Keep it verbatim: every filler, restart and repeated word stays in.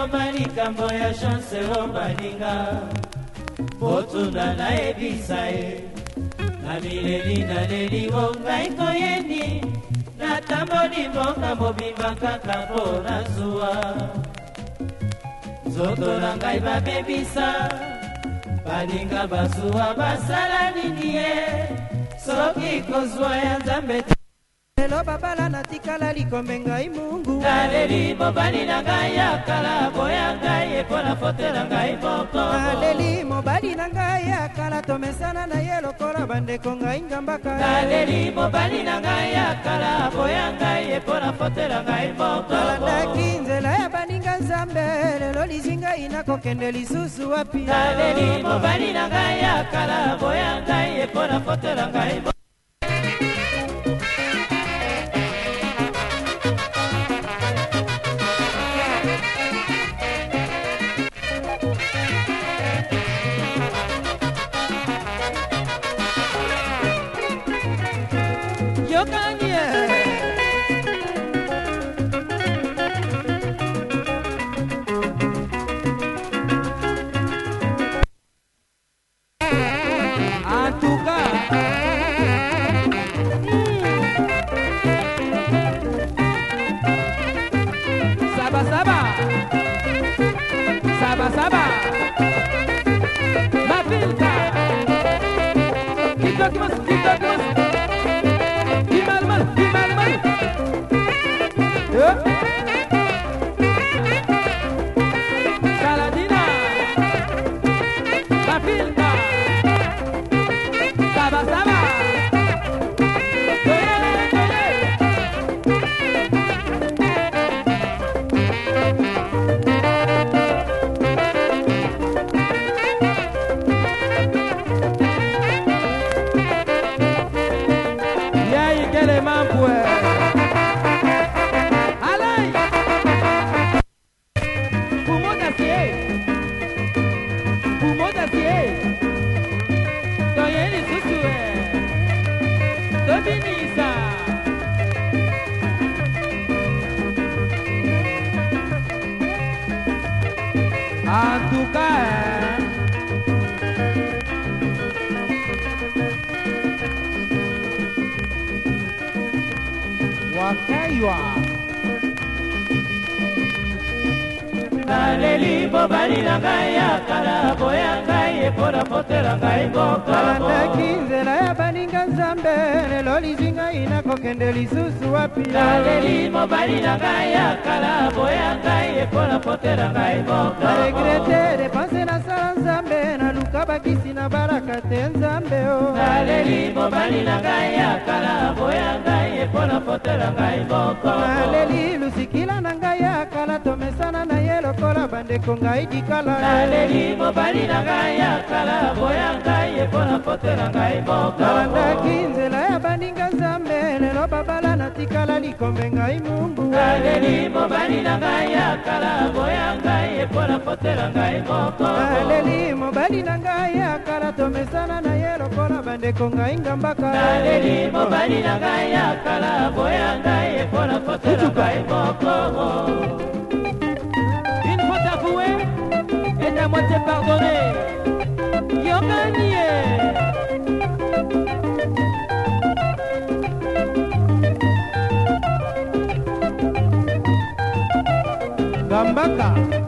mobali kambo ya chance o baninga botuna nayebisa ye na mileli nalelingo ngai koyeni natamboli mboka mobimba kaka mpo na zuwa nzoto na ngai babebisa baninga bazuwa basala nini ye soki kozwa ya nzambe lelo babala natikala likombe ngai mungu naleli mobali na ngai ya kala boya ngai epona fotela ngai moko naleli mobali na ngai ya kala tomesana na ye lokola bandeko ngai ngambaka naleli mobali na ngai ya kala boya ngai epona fotela ngai moko nalandaki nzela ya baninga nzambe lelo lizinga inakokende lisusu wapi naleli mobali na ngai ya kala boya ngai epona fotela ngai moko Saba saba Matilda Kitokmas kitokmas Imalman imalman Saladina Matilda Saba saba En tout cas, wakaiwa naleli mobali na ngai ya kala boya ngai epona fotela ngai moko nalandaki nzela ya baninga nzambe lelo lizinga inakokende lisusu wapi naleli mobali na ngai ya kala boya ngai epona fotela ngai moko naregrete depanse nasala nzambe naluka bakisi na baraka te nzambe o naleli mobali na ngai ya kala boya ngai epona fotela ngai moko naleli lusikila na ngai ya kala tomesana na ye lokola bandeko ngai dikala naleli mobali na ngai ya kala boya ngai epona fotela ngai moko nalandaki nzela ya baninga nzambe lelo babala natikala likombe ngai mungu naleli mobali na ngai ya kala boya ngai epona fotela ngai moko naleli mobali na ngai ya kala tomesana na ye lokola bandeko ngai ngambaka naleli mobali na ngai ya kala boya ngai epona fotela ngai moko. Une faute avouée est à moitié pardonnée. Yokanie Gambaka